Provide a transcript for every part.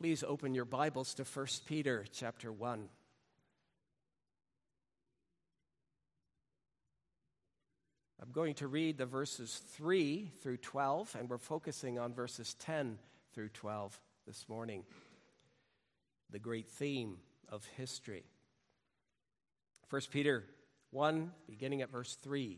Please open your Bibles to 1 Peter chapter 1. I'm going to read the verses 3 through 12, and we're focusing on verses 10 through 12 this morning. The great theme of history. 1 Peter 1, beginning at verse 3.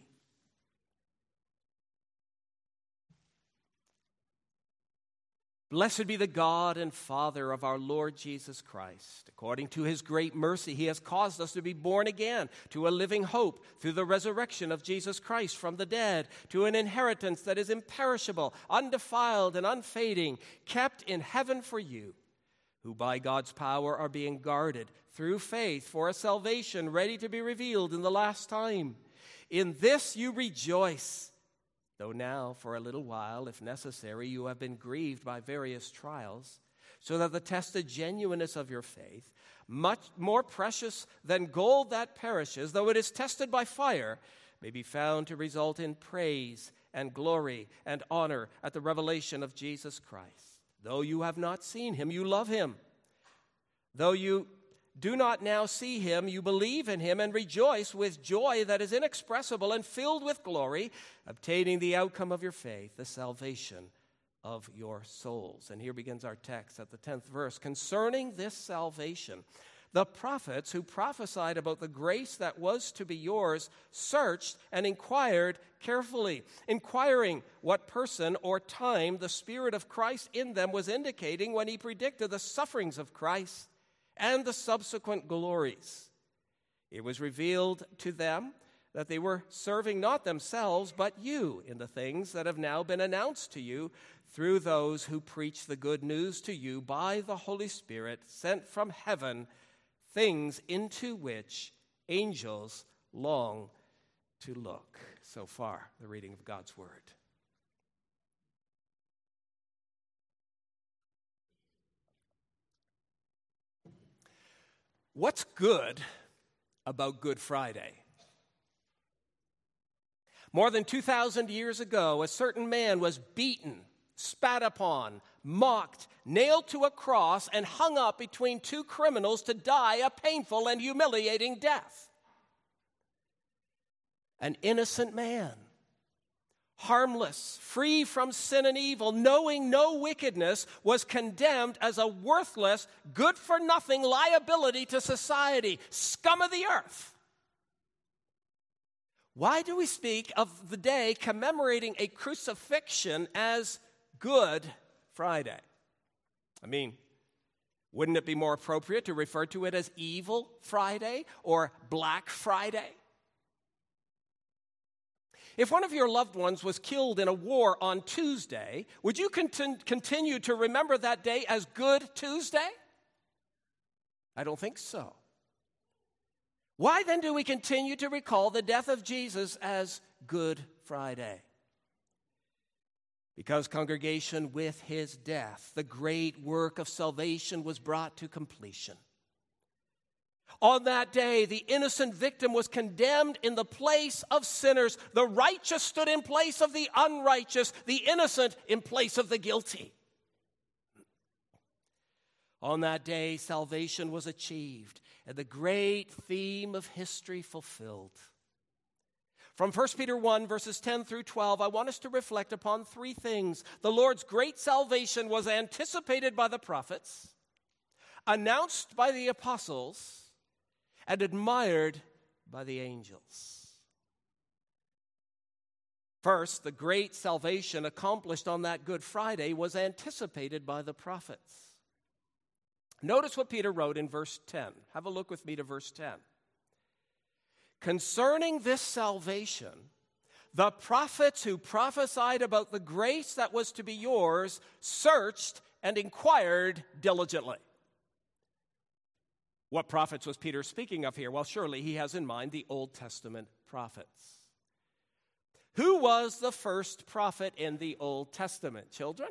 Blessed be the God and Father of our Lord Jesus Christ. According to his great mercy, he has caused us to be born again to a living hope through the resurrection of Jesus Christ from the dead, to an inheritance that is imperishable, undefiled, and unfading, kept in heaven for you, who by God's power are being guarded through faith for a salvation ready to be revealed in the last time. In this you rejoice, though now, for a little while, if necessary, you have been grieved by various trials, so that the tested genuineness of your faith, much more precious than gold that perishes, though it is tested by fire, may be found to result in praise and glory and honor at the revelation of Jesus Christ. Though you have not seen him, you love him. Though you do not now see him, you believe in him and rejoice with joy that is inexpressible and filled with glory, obtaining the outcome of your faith, the salvation of your souls. And here begins our text at the 10th verse. Concerning this salvation, the prophets who prophesied about the grace that was to be yours searched and inquired carefully, inquiring what person or time the Spirit of Christ in them was indicating when he predicted the sufferings of Christ and the subsequent glories. It was revealed to them that they were serving not themselves, but you in the things that have now been announced to you through those who preach the good news to you by the Holy Spirit sent from heaven, things into which angels long to look. So far, the reading of God's word. What's good about Good Friday? More than 2,000 years ago, a certain man was beaten, spat upon, mocked, nailed to a cross, and hung up between two criminals to die a painful and humiliating death. An innocent man, harmless, free from sin and evil, knowing no wickedness, was condemned as a worthless, good-for-nothing liability to society, scum of the earth. Why do we speak of the day commemorating a crucifixion as Good Friday? I mean, wouldn't it be more appropriate to refer to it as Evil Friday or Black Friday? If one of your loved ones was killed in a war on Tuesday, would you continue to remember that day as Good Tuesday? I don't think so. Why then do we continue to recall the death of Jesus as Good Friday? Because, congregation, with his death, the great work of salvation was brought to completion. On that day, the innocent victim was condemned in the place of sinners. The righteous stood in place of the unrighteous, the innocent in place of the guilty. On that day, salvation was achieved, and the great theme of history fulfilled. From 1 Peter 1, verses 10 through 12, I want us to reflect upon three things. The Lord's great salvation was anticipated by the prophets, announced by the apostles, and admired by the angels. First, the great salvation accomplished on that Good Friday was anticipated by the prophets. Notice what Peter wrote in verse 10. Have a look with me to verse 10. Concerning this salvation, the prophets who prophesied about the grace that was to be yours searched and inquired diligently. What prophets was Peter speaking of here? Well, surely he has in mind the Old Testament prophets. Who was the first prophet in the Old Testament, children?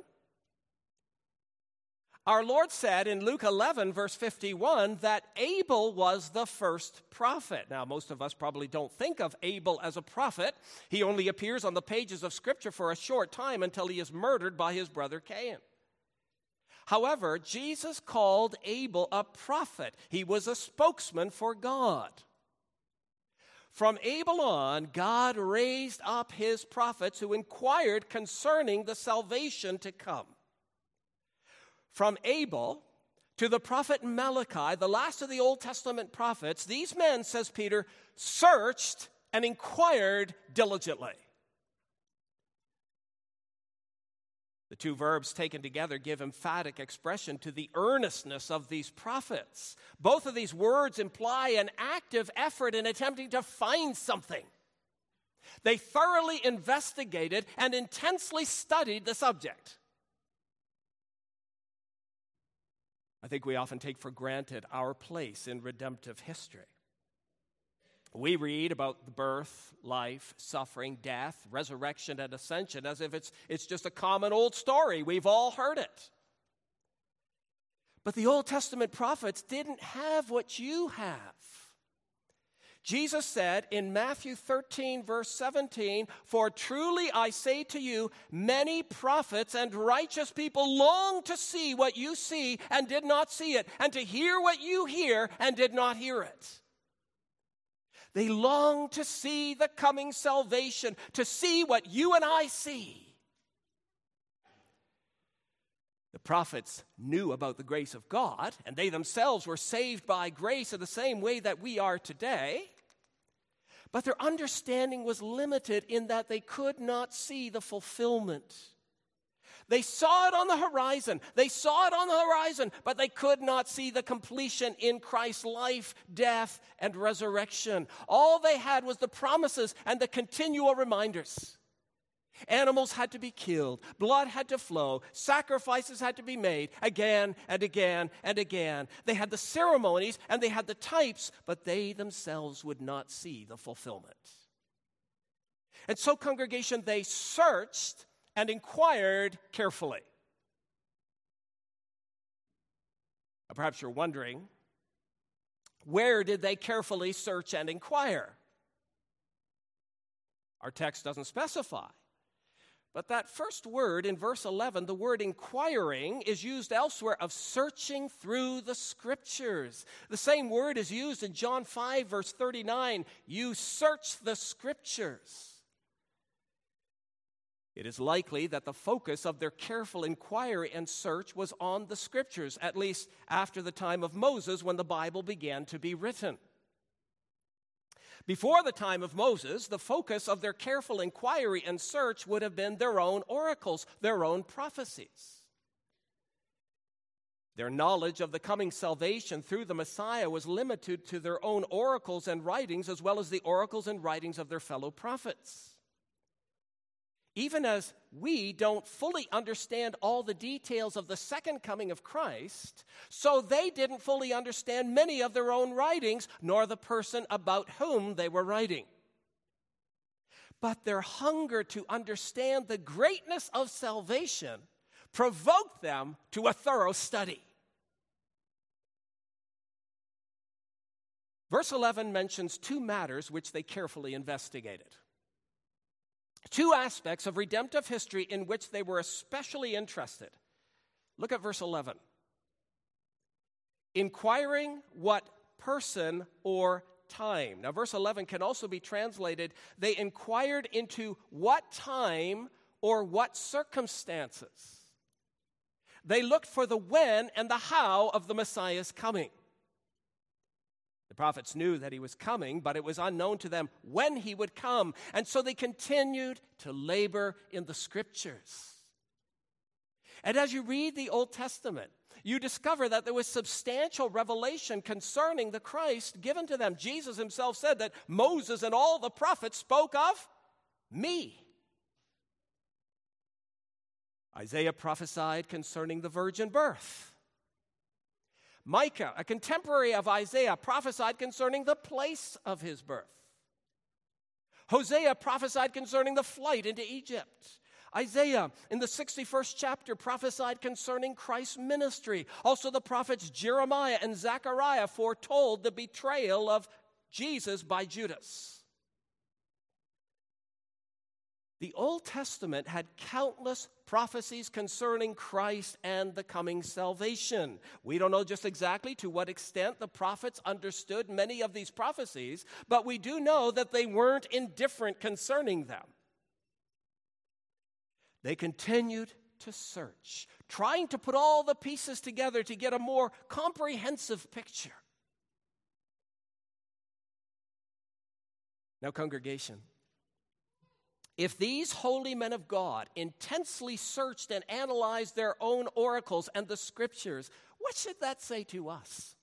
Our Lord said in Luke 11, verse 51, that Abel was the first prophet. Now, most of us probably don't think of Abel as a prophet. He only appears on the pages of Scripture for a short time until he is murdered by his brother Cain. However, Jesus called Abel a prophet. He was a spokesman for God. From Abel on, God raised up his prophets who inquired concerning the salvation to come. From Abel to the prophet Malachi, the last of the Old Testament prophets, these men, says Peter, searched and inquired diligently. The two verbs taken together give emphatic expression to the earnestness of these prophets. Both of these words imply an active effort in attempting to find something. They thoroughly investigated and intensely studied the subject. I think we often take for granted our place in redemptive history. We read about the birth, life, suffering, death, resurrection, and ascension as if it's just a common old story. We've all heard it. But the Old Testament prophets didn't have what you have. Jesus said in Matthew 13, verse 17, "For truly I say to you, many prophets and righteous people long to see what you see and did not see it, and to hear what you hear and did not hear it." They long to see the coming salvation, to see what you and I see. The prophets knew about the grace of God, and they themselves were saved by grace in the same way that we are today. But their understanding was limited in that they could not see the fulfillment. They saw it on the horizon. But they could not see the completion in Christ's life, death, and resurrection. All they had was the promises and the continual reminders. Animals had to be killed. Blood had to flow. Sacrifices had to be made again and again and again. They had the ceremonies and they had the types, but they themselves would not see the fulfillment. And so, congregation, they searched and inquired carefully. Now, perhaps you're wondering, where did they carefully search and inquire? Our text doesn't specify. But that first word in verse 11, the word inquiring, is used elsewhere of searching through the Scriptures. The same word is used in John 5, verse 39. You search the Scriptures. It is likely that the focus of their careful inquiry and search was on the Scriptures, at least after the time of Moses when the Bible began to be written. Before the time of Moses, the focus of their careful inquiry and search would have been their own oracles, their own prophecies. Their knowledge of the coming salvation through the Messiah was limited to their own oracles and writings, as well as the oracles and writings of their fellow prophets. Even as we don't fully understand all the details of the second coming of Christ, so they didn't fully understand many of their own writings, nor the person about whom they were writing. But their hunger to understand the greatness of salvation provoked them to a thorough study. Verse 11 mentions two matters which they carefully investigated. Two aspects of redemptive history in which they were especially interested. Look at verse 11. Inquiring what person or time. Now, verse 11 can also be translated, they inquired into what time or what circumstances. They looked for the when and the how of the Messiah's coming. The prophets knew that he was coming, but it was unknown to them when he would come. And so they continued to labor in the Scriptures. And as you read the Old Testament, you discover that there was substantial revelation concerning the Christ given to them. Jesus himself said that Moses and all the prophets spoke of me. Isaiah prophesied concerning the virgin birth. Micah, a contemporary of Isaiah, prophesied concerning the place of his birth. Hosea prophesied concerning the flight into Egypt. Isaiah, in the 61st chapter, prophesied concerning Christ's ministry. Also, the prophets Jeremiah and Zechariah foretold the betrayal of Jesus by Judas. The Old Testament had countless prophecies concerning Christ and the coming salvation. We don't know just exactly to what extent the prophets understood many of these prophecies, but we do know that they weren't indifferent concerning them. They continued to search, trying to put all the pieces together to get a more comprehensive picture. Now, congregation, if these holy men of God intensely searched and analyzed their own oracles and the Scriptures, what should that say to us?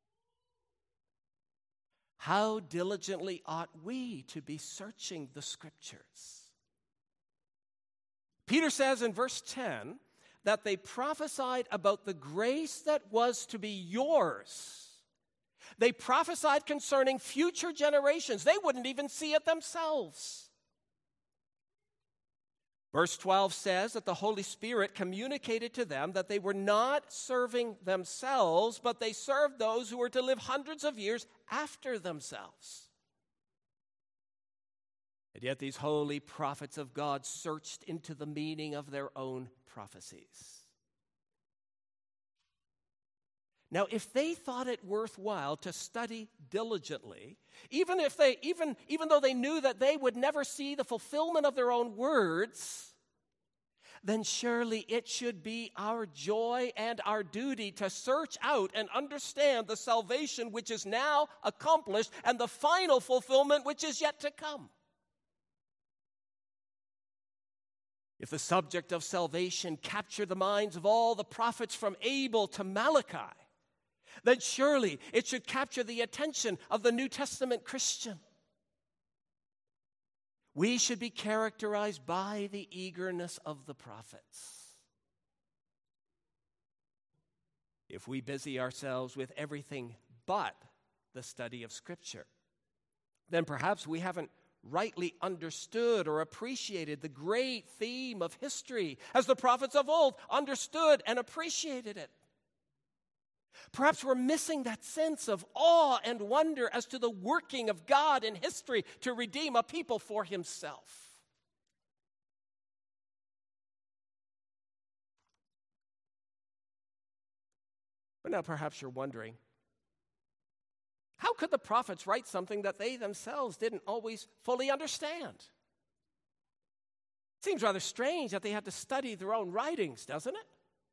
How diligently ought we to be searching the Scriptures? Peter says in verse 10 that they prophesied about the grace that was to be yours. They prophesied concerning future generations. They wouldn't even see it themselves. Verse 12 says that the Holy Spirit communicated to them that they were not serving themselves, but they served those who were to live hundreds of years after themselves. And yet these holy prophets of God searched into the meaning of their own prophecies. Now, if they thought it worthwhile to study diligently, even though they knew that they would never see the fulfillment of their own words, then surely it should be our joy and our duty to search out and understand the salvation which is now accomplished and the final fulfillment which is yet to come. If the subject of salvation captured the minds of all the prophets from Abel to Malachi, then surely it should capture the attention of the New Testament Christian. We should be characterized by the eagerness of the prophets. If we busy ourselves with everything but the study of Scripture, then perhaps we haven't rightly understood or appreciated the great theme of history as the prophets of old understood and appreciated it. Perhaps we're missing that sense of awe and wonder as to the working of God in history to redeem a people for himself. But now perhaps you're wondering, how could the prophets write something that they themselves didn't always fully understand? It seems rather strange that they had to study their own writings, doesn't it?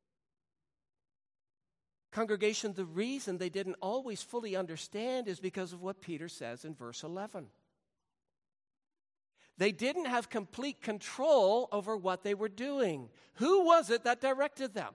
Congregation, the reason they didn't always fully understand is because of what Peter says in verse 11. They didn't have complete control over what they were doing. Who was it that directed them?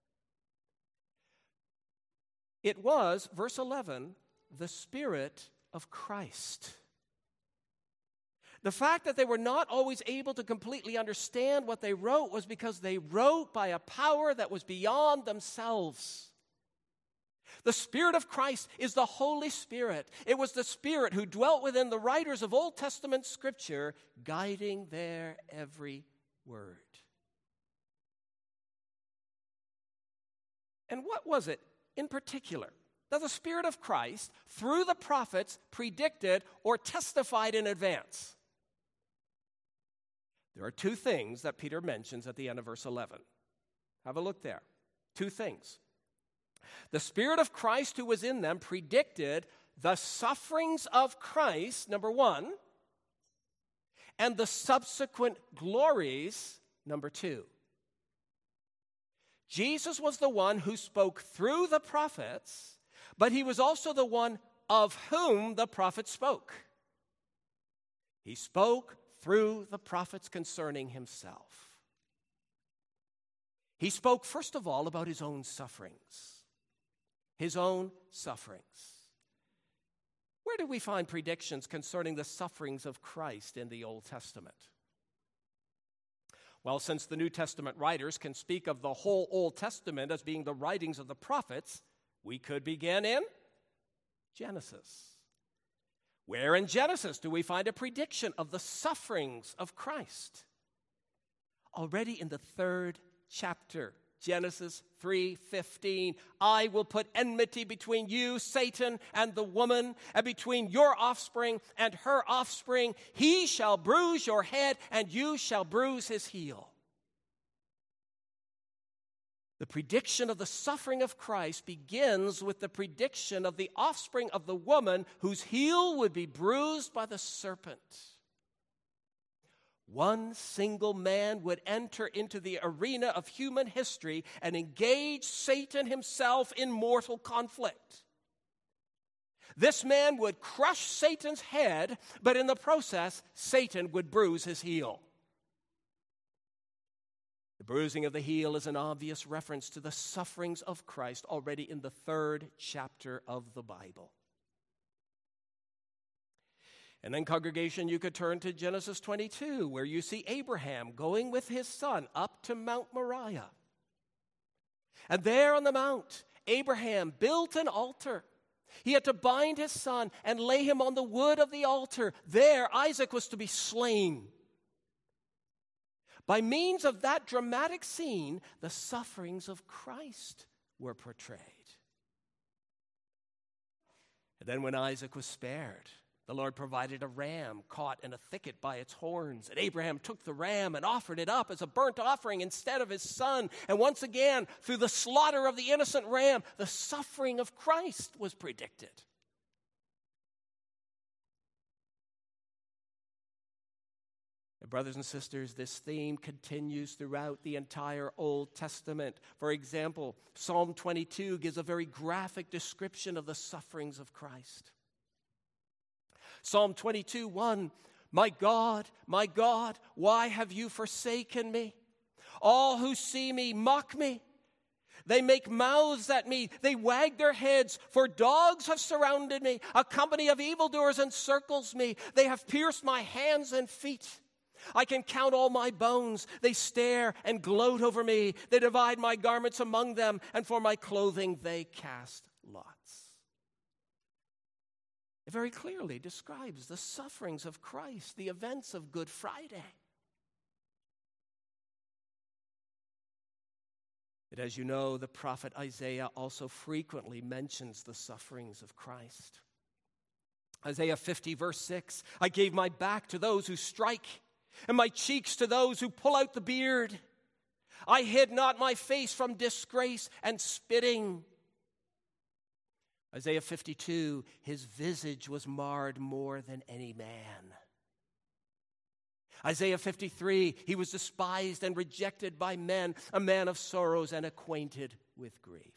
It was, verse 11, the Spirit of Christ. The fact that they were not always able to completely understand what they wrote was because they wrote by a power that was beyond themselves. The Spirit of Christ is the Holy Spirit. It was the Spirit who dwelt within the writers of Old Testament Scripture, guiding their every word. And what was it in particular that the Spirit of Christ, through the prophets, predicted or testified in advance? There are two things that Peter mentions at the end of verse 11. Have a look there. Two things. The Spirit of Christ who was in them predicted the sufferings of Christ, number one, and the subsequent glories, number two. Jesus was the one who spoke through the prophets, but he was also the one of whom the prophets spoke. He spoke through the prophets concerning himself. He spoke, first of all, about his own sufferings. His own sufferings. Where do we find predictions concerning the sufferings of Christ in the Old Testament? Well, since the New Testament writers can speak of the whole Old Testament as being the writings of the prophets, we could begin in Genesis. Where in Genesis do we find a prediction of the sufferings of Christ? Already in the 3rd chapter Genesis 3:15, I will put enmity between you, Satan, and the woman, and between your offspring and her offspring. He shall bruise your head, and you shall bruise his heel. The prediction of the suffering of Christ begins with the prediction of the offspring of the woman whose heel would be bruised by the serpent. One single man would enter into the arena of human history and engage Satan himself in mortal conflict. This man would crush Satan's head, but in the process, Satan would bruise his heel. The bruising of the heel is an obvious reference to the sufferings of Christ already in the 3rd chapter of the Bible. And then, congregation, you could turn to Genesis 22, where you see Abraham going with his son up to Mount Moriah. And there on the mount, Abraham built an altar. He had to bind his son and lay him on the wood of the altar. There, Isaac was to be slain. By means of that dramatic scene, the sufferings of Christ were portrayed. And then when Isaac was spared, the Lord provided a ram caught in a thicket by its horns. And Abraham took the ram and offered it up as a burnt offering instead of his son. And once again, through the slaughter of the innocent ram, the suffering of Christ was predicted. Brothers and sisters, this theme continues throughout the entire Old Testament. For example, Psalm 22 gives a very graphic description of the sufferings of Christ. Psalm 22:1, my God, why have you forsaken me? All who see me mock me. They make mouths at me. They wag their heads, for dogs have surrounded me. A company of evildoers encircles me. They have pierced my hands and feet. I can count all my bones. They stare and gloat over me. They divide my garments among them, and for my clothing they cast lots. It very clearly describes the sufferings of Christ, the events of Good Friday. But as you know, the prophet Isaiah also frequently mentions the sufferings of Christ. Isaiah 50, verse 6, I gave my back to those who strike, and my cheeks to those who pull out the beard. I hid not my face from disgrace and spitting. Isaiah 52, his visage was marred more than any man. Isaiah 53, he was despised and rejected by men, a man of sorrows and acquainted with grief.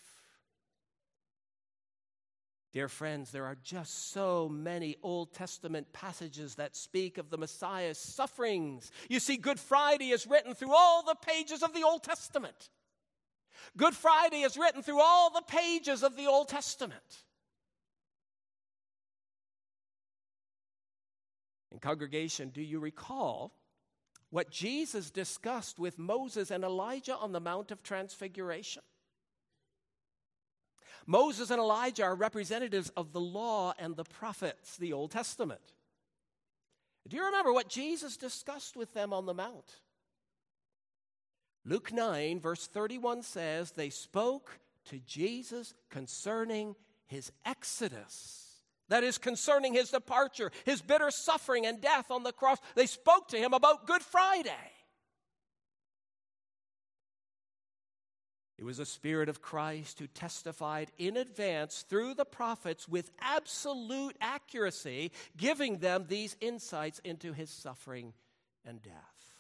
Dear friends, there are just so many Old Testament passages that speak of the Messiah's sufferings. You see, Good Friday is written through all the pages of the Old Testament. Good Friday is written through all the pages of the Old Testament. And congregation, do you recall what Jesus discussed with Moses and Elijah on the Mount of Transfiguration? Moses and Elijah are representatives of the law and the prophets, the Old Testament. Do you remember what Jesus discussed with them on the Mount? Luke 9, verse 31 says, they spoke to Jesus concerning his exodus. That is, concerning his departure, his bitter suffering and death on the cross. They spoke to him about Good Friday. It was the Spirit of Christ who testified in advance through the prophets with absolute accuracy, giving them these insights into his suffering and death.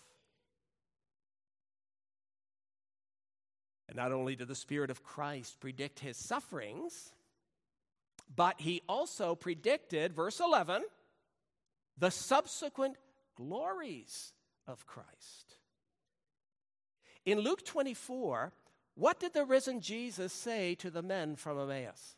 And not only did the Spirit of Christ predict his sufferings, but he also predicted, verse 11, the subsequent glories of Christ. In Luke 24, what did the risen Jesus say to the men from Emmaus?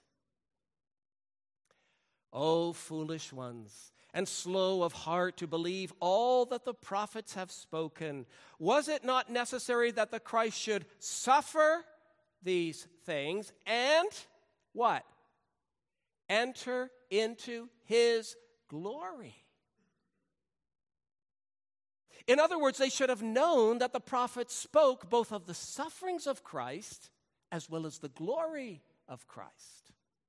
O foolish ones, and slow of heart to believe all that the prophets have spoken. Was it not necessary that the Christ should suffer these things and what? Enter into his glory. In other words, they should have known that the prophets spoke both of the sufferings of Christ as well as the glory of Christ.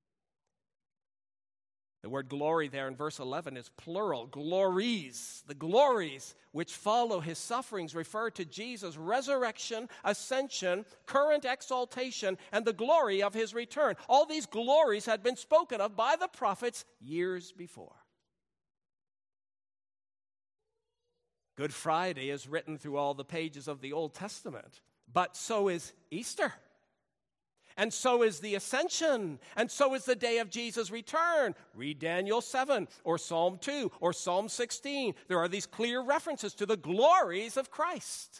The word glory there in verse 11 is plural, glories. The glories which follow his sufferings refer to Jesus' resurrection, ascension, current exaltation, and the glory of his return. All these glories had been spoken of by the prophets years before. Good Friday is written through all the pages of the Old Testament, but so is Easter. And so is the Ascension, and so is the day of Jesus' return. Read Daniel 7, or Psalm 2, or Psalm 16. There are these clear references to the glories of Christ.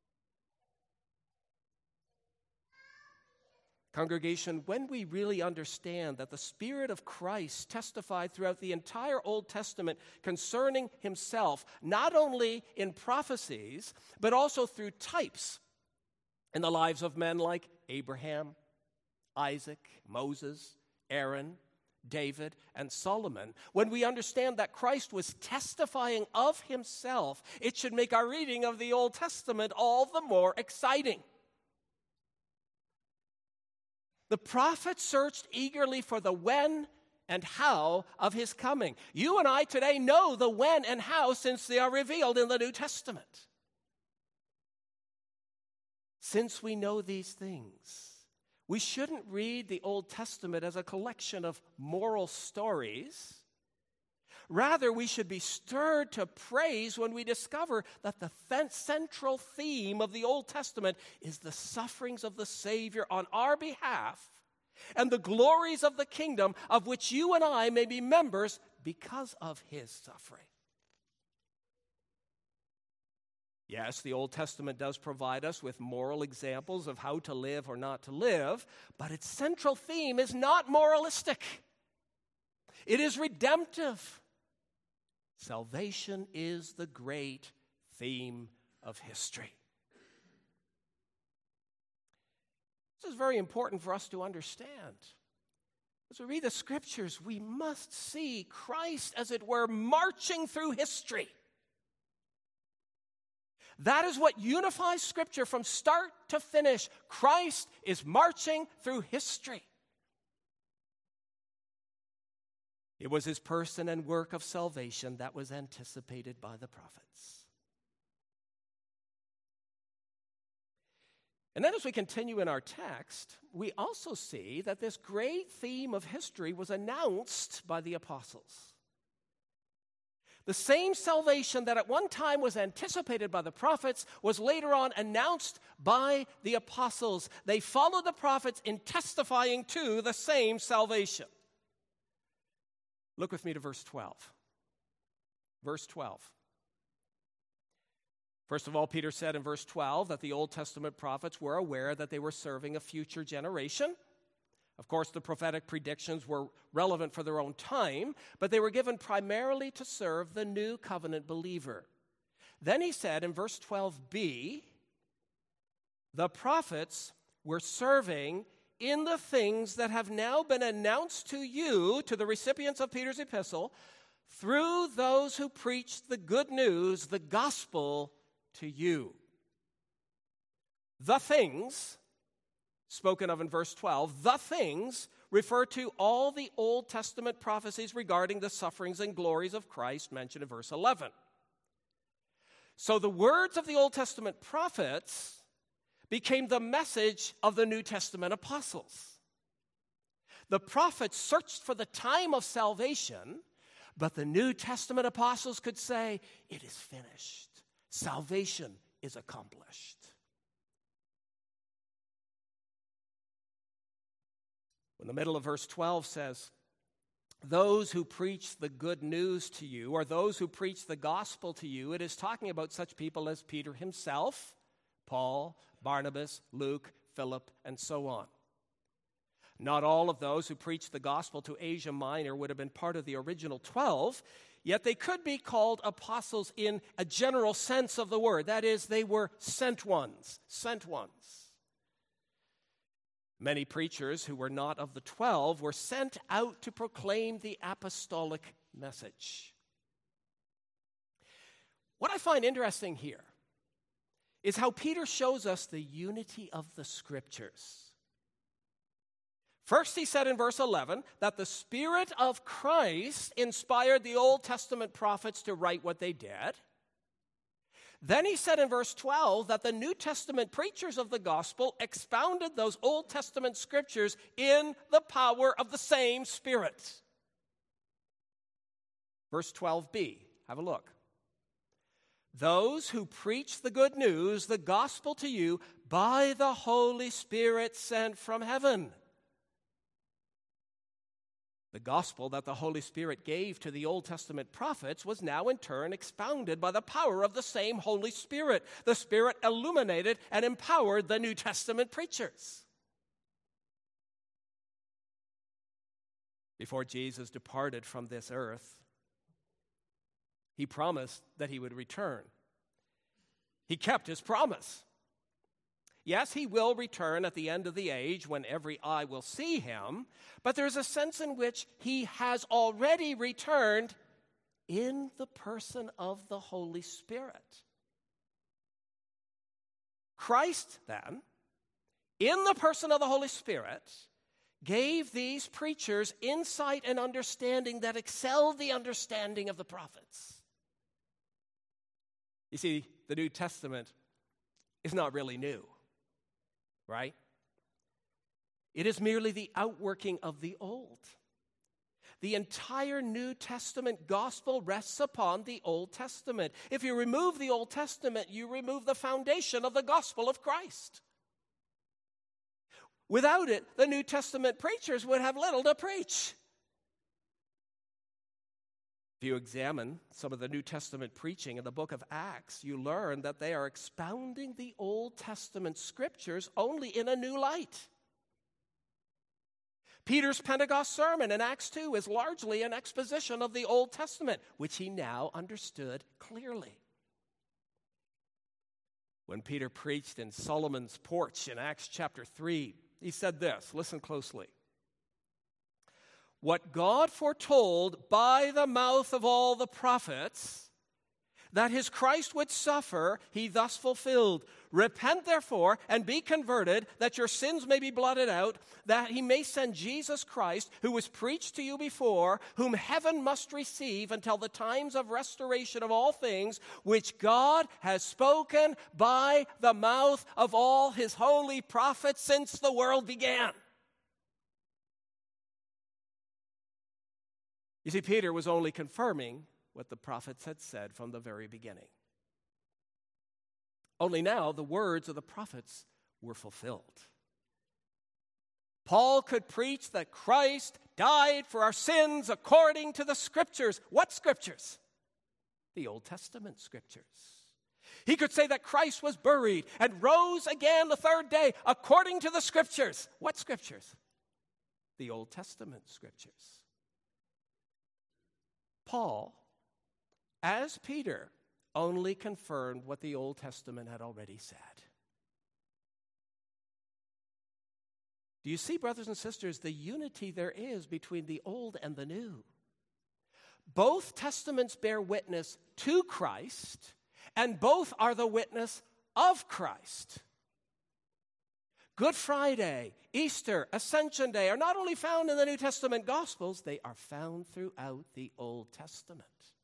Congregation, when we really understand that the Spirit of Christ testified throughout the entire Old Testament concerning himself, not only in prophecies, but also through types in the lives of men like Abraham, Isaac, Moses, Aaron, David, and Solomon. When we understand that Christ was testifying of himself, it should make our reading of the Old Testament all the more exciting. The prophets searched eagerly for the when and how of his coming. You and I today know the when and how since they are revealed in the New Testament. Since we know these things, we shouldn't read the Old Testament as a collection of moral stories. Rather, we should be stirred to praise when we discover that the central theme of the Old Testament is the sufferings of the Savior on our behalf and the glories of the kingdom of which you and I may be members because of his suffering. Yes, the Old Testament does provide us with moral examples of how to live or not to live, but its central theme is not moralistic. It is redemptive. Salvation is the great theme of history. This is very important for us to understand. As we read the Scriptures, we must see Christ, as it were, marching through history. That is what unifies Scripture from start to finish. Christ is marching through history. It was his person and work of salvation that was anticipated by the prophets. And then as we continue in our text, we also see that this great theme of history was announced by the apostles. The same salvation that at one time was anticipated by the prophets was later on announced by the apostles. They followed the prophets in testifying to the same salvation. Look with me to verse 12. Verse 12. First of all, Peter said in verse 12 that the Old Testament prophets were aware that they were serving a future generation. Of course, the prophetic predictions were relevant for their own time, but they were given primarily to serve the new covenant believer. Then he said in verse 12b, the prophets were serving in the things that have now been announced to you, to the recipients of Peter's epistle, through those who preached the good news, the gospel, to you. The things spoken of in verse 12, the things refer to all the Old Testament prophecies regarding the sufferings and glories of Christ mentioned in verse 11. So the words of the Old Testament prophets became the message of the New Testament apostles. The prophets searched for the time of salvation, but the New Testament apostles could say, it is finished. Salvation is accomplished. When the middle of verse 12 says, those who preach the good news to you, or those who preach the gospel to you, it is talking about such people as Peter himself, Paul, Barnabas, Luke, Philip, and so on. Not all of those who preached the gospel to Asia Minor would have been part of the original 12, yet they could be called apostles in a general sense of the word. That is, they were sent ones, sent ones. Many preachers who were not of the 12 were sent out to proclaim the apostolic message. What I find interesting here is how Peter shows us the unity of the Scriptures. First, he said in verse 11 that the Spirit of Christ inspired the Old Testament prophets to write what they did. Then he said in verse 12 that the New Testament preachers of the gospel expounded those Old Testament scriptures in the power of the same Spirit. Verse 12b, have a look. Those who preach the good news, the gospel to you, by the Holy Spirit sent from heaven. The gospel that the Holy Spirit gave to the Old Testament prophets was now in turn expounded by the power of the same Holy Spirit. The Spirit illuminated and empowered the New Testament preachers. Before Jesus departed from this earth, he promised that he would return. He kept his promise. Yes, he will return at the end of the age when every eye will see him, but there's a sense in which he has already returned in the person of the Holy Spirit. Christ, then, in the person of the Holy Spirit, gave these preachers insight and understanding that excelled the understanding of the prophets. You see, the New Testament is not really new. Right? It is merely the outworking of the Old. The entire New Testament gospel rests upon the Old Testament. If you remove the Old Testament, you remove the foundation of the gospel of Christ. Without it, the New Testament preachers would have little to preach. If you examine some of the New Testament preaching in the book of Acts, you learn that they are expounding the Old Testament scriptures only in a new light. Peter's Pentecost sermon in Acts 2 is largely an exposition of the Old Testament, which he now understood clearly. When Peter preached in Solomon's porch in Acts chapter 3, he said this, listen closely. What God foretold by the mouth of all the prophets, that his Christ would suffer, he thus fulfilled. Repent, therefore, and be converted, that your sins may be blotted out, that he may send Jesus Christ, who was preached to you before, whom heaven must receive until the times of restoration of all things, which God has spoken by the mouth of all his holy prophets since the world began. You see, Peter was only confirming what the prophets had said from the very beginning. Only now the words of the prophets were fulfilled. Paul could preach that Christ died for our sins according to the Scriptures. What Scriptures? The Old Testament Scriptures. He could say that Christ was buried and rose again the third day according to the Scriptures. What Scriptures? The Old Testament Scriptures. Paul, as Peter, only confirmed what the Old Testament had already said. Do you see, brothers and sisters, the unity there is between the Old and the New? Both Testaments bear witness to Christ, and both are the witness of Christ. Good Friday, Easter, Ascension Day are not only found in the New Testament Gospels, they are found throughout the Old Testament.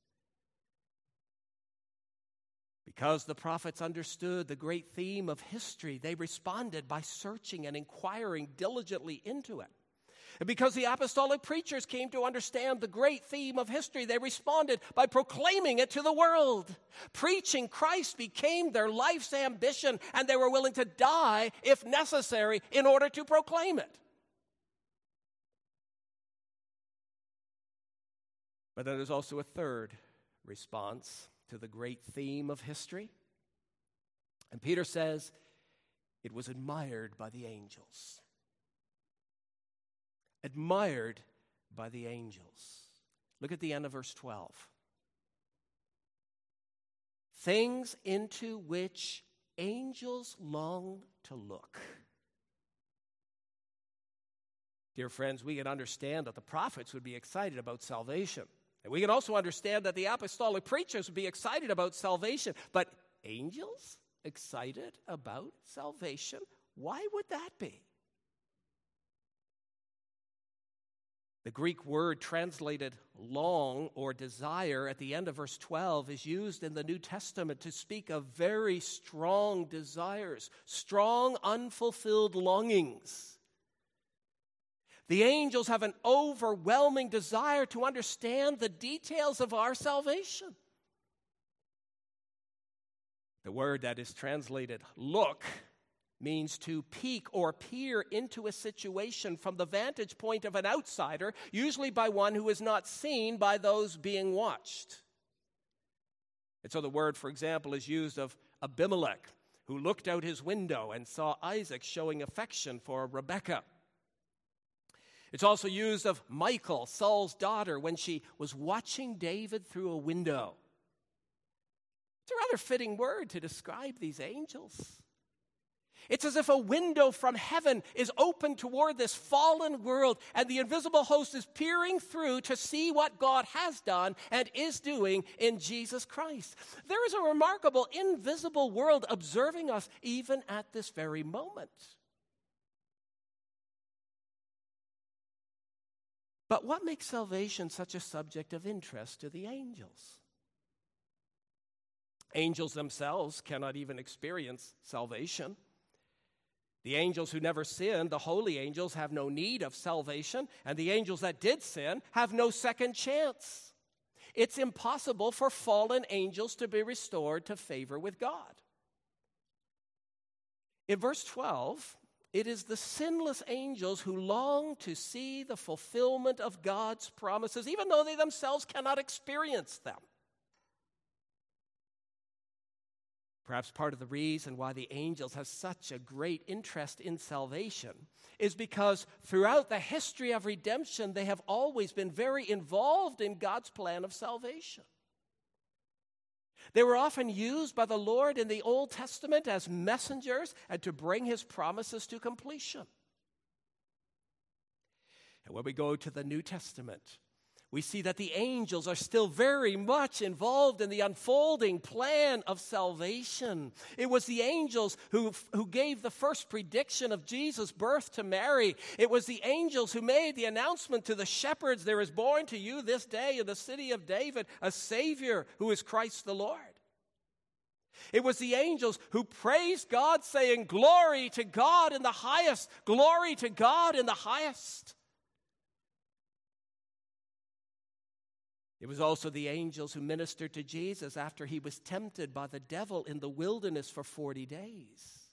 Because the prophets understood the great theme of history, they responded by searching and inquiring diligently into it. And because the apostolic preachers came to understand the great theme of history, they responded by proclaiming it to the world. Preaching Christ became their life's ambition, and they were willing to die, if necessary, in order to proclaim it. But then there's also a third response to the great theme of history. And Peter says, it was admired by the angels. Admired by the angels. Look at the end of verse 12. Things into which angels long to look. Dear friends, we can understand that the prophets would be excited about salvation. And we can also understand that the apostolic preachers would be excited about salvation, but angels excited about salvation? Why would that be? The Greek word translated long or desire at the end of verse 12 is used in the New Testament to speak of very strong desires, strong unfulfilled longings. The angels have an overwhelming desire to understand the details of our salvation. The word that is translated look means to peek or peer into a situation from the vantage point of an outsider, usually by one who is not seen by those being watched. And so the word, for example, is used of Abimelech, who looked out his window and saw Isaac showing affection for Rebekah. It's also used of Michal, Saul's daughter, when she was watching David through a window. It's a rather fitting word to describe these angels. It's as if a window from heaven is open toward this fallen world, and the invisible host is peering through to see what God has done and is doing in Jesus Christ. There is a remarkable invisible world observing us even at this very moment. But what makes salvation such a subject of interest to the angels? Angels themselves cannot even experience salvation. The angels who never sinned, the holy angels, have no need of salvation, and the angels that did sin have no second chance. It's impossible for fallen angels to be restored to favor with God. In verse 12, it is the sinless angels who long to see the fulfillment of God's promises, even though they themselves cannot experience them. Perhaps part of the reason why the angels have such a great interest in salvation is because throughout the history of redemption, they have always been very involved in God's plan of salvation. They were often used by the Lord in the Old Testament as messengers and to bring his promises to completion. And when we go to the New Testament, we see that the angels are still very much involved in the unfolding plan of salvation. It was the angels who gave the first prediction of Jesus' birth to Mary. It was the angels who made the announcement to the shepherds, "There is born to you this day in the city of David a Savior who is Christ the Lord." It was the angels who praised God, saying, "Glory to God in the highest, glory to God in the highest." It was also the angels who ministered to Jesus after he was tempted by the devil in the wilderness for 40 days.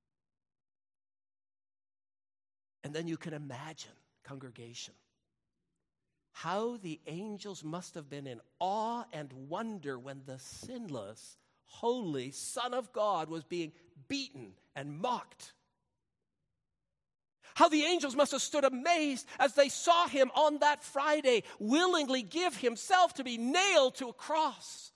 And then you can imagine, congregation, how the angels must have been in awe and wonder when the sinless, holy Son of God was being beaten and mocked. How the angels must have stood amazed as they saw him on that Friday willingly give himself to be nailed to a cross.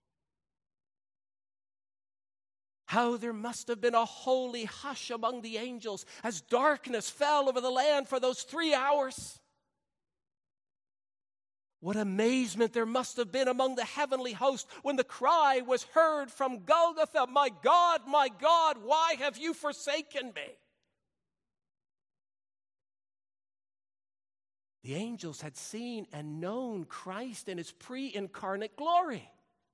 How there must have been a holy hush among the angels as darkness fell over the land for those 3 hours. What amazement there must have been among the heavenly host when the cry was heard from Golgotha, my God, why have you forsaken me?" The angels had seen and known Christ in his pre-incarnate glory.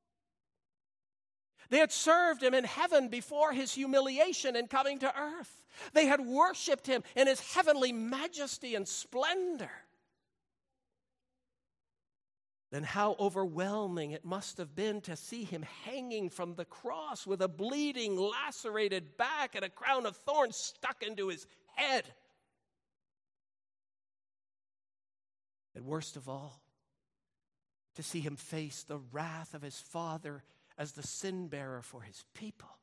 They had served him in heaven before his humiliation and coming to earth. They had worshiped him in his heavenly majesty and splendor. Then how overwhelming it must have been to see him hanging from the cross with a bleeding, lacerated back and a crown of thorns stuck into his head. And worst of all, to see him face the wrath of his Father as the sin bearer for his people.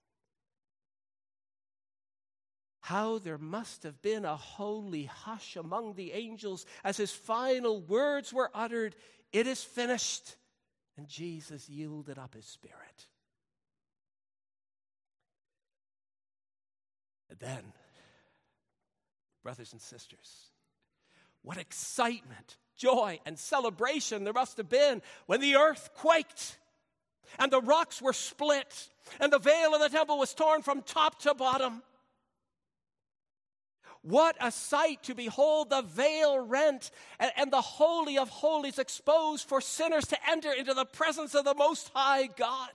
How there must have been a holy hush among the angels as his final words were uttered, "It is finished," and Jesus yielded up his spirit. And then, brothers and sisters, what excitement joy and celebration there must have been when the earth quaked and the rocks were split and the veil of the temple was torn from top to bottom. What a sight to behold the veil rent and the Holy of Holies exposed for sinners to enter into the presence of the Most High God.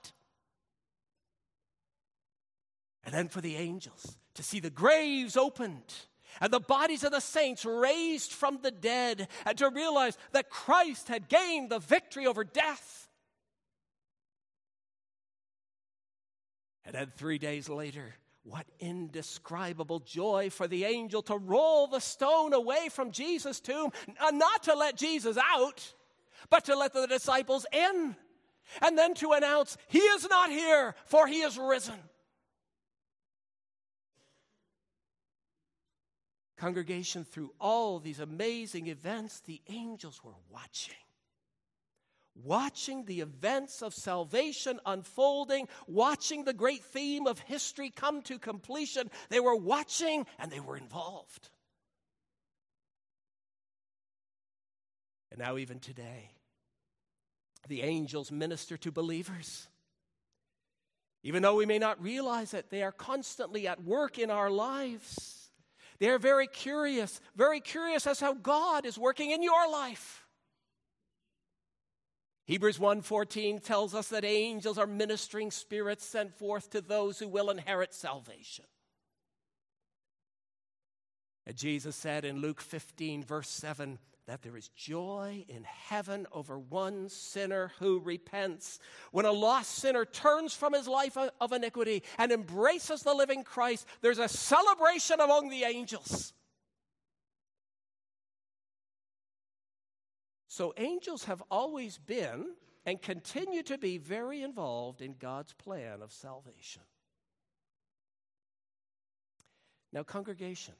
And then for the angels to see the graves opened and the bodies of the saints raised from the dead, and to realize that Christ had gained the victory over death. And then 3 days later, what indescribable joy for the angel to roll the stone away from Jesus' tomb, not to let Jesus out, but to let the disciples in, and then to announce, he is not here, for he is risen. Congregation, through all these amazing events, the angels were watching the events of salvation unfolding, watching the great theme of history come to completion. They were watching and they were involved. And now even today, the angels minister to believers. Even though we may not realize it, they are constantly at work in our lives. They are very curious as how God is working in your life. Hebrews 1:14 tells us that angels are ministering spirits sent forth to those who will inherit salvation. And Jesus said in Luke 15, verse 7, that there is joy in heaven over one sinner who repents. When a lost sinner turns from his life of iniquity and embraces the living Christ, there's a celebration among the angels. So angels have always been and continue to be very involved in God's plan of salvation. Now, congregation,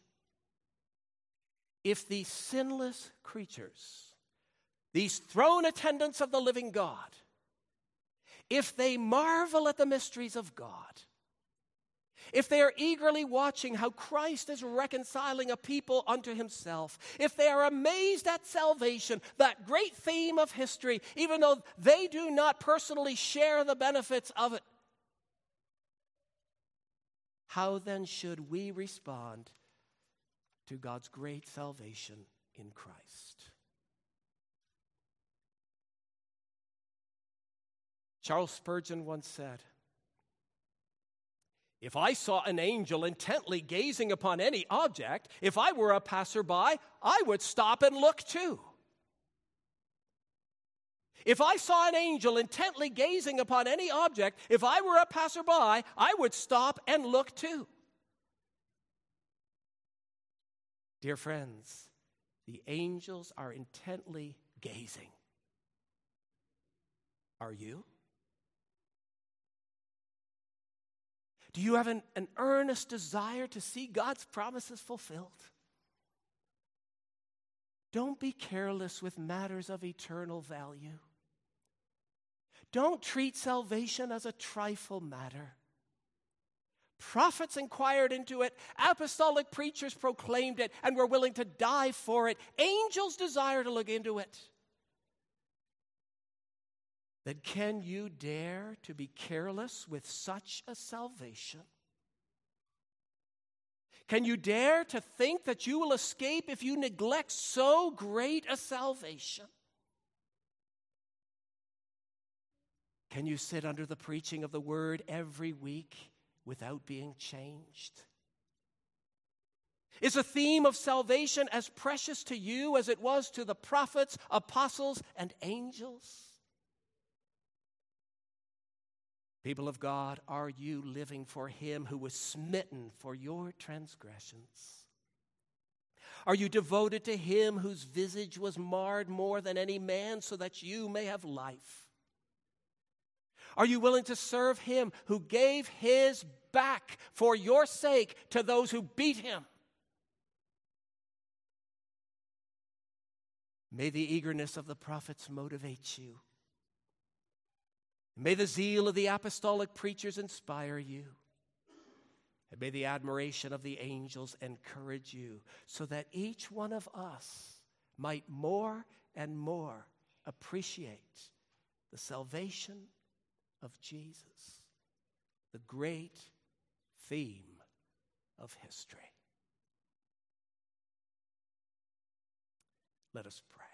if these sinless creatures, these throne attendants of the living God, if they marvel at the mysteries of God, if they are eagerly watching how Christ is reconciling a people unto himself, if they are amazed at salvation, that great theme of history, even though they do not personally share the benefits of it, how then should we respond to God's great salvation in Christ? Charles Spurgeon once said, "If I saw an angel intently gazing upon any object, if I were a passerby, I would stop and look too." If I saw an angel intently gazing upon any object, if I were a passerby, I would stop and look too. Dear friends, the angels are intently gazing. Are you? Do you have an earnest desire to see God's promises fulfilled? Don't be careless with matters of eternal value. Don't treat salvation as a trifle matter. Prophets inquired into it, apostolic preachers proclaimed it, and were willing to die for it. Angels desire to look into it. Then can you dare to be careless with such a salvation? Can you dare to think that you will escape if you neglect so great a salvation? Can you sit under the preaching of the word every week without being changed? Is the theme of salvation as precious to you as it was to the prophets, apostles, and angels? People of God, are you living for him who was smitten for your transgressions? Are you devoted to him whose visage was marred more than any man so that you may have life? Are you willing to serve him who gave his back for your sake to those who beat him? May the eagerness of the prophets motivate you. May the zeal of the apostolic preachers inspire you. And may the admiration of the angels encourage you, so that each one of us might more and more appreciate the salvation of Jesus, the great theme of history. Let us pray.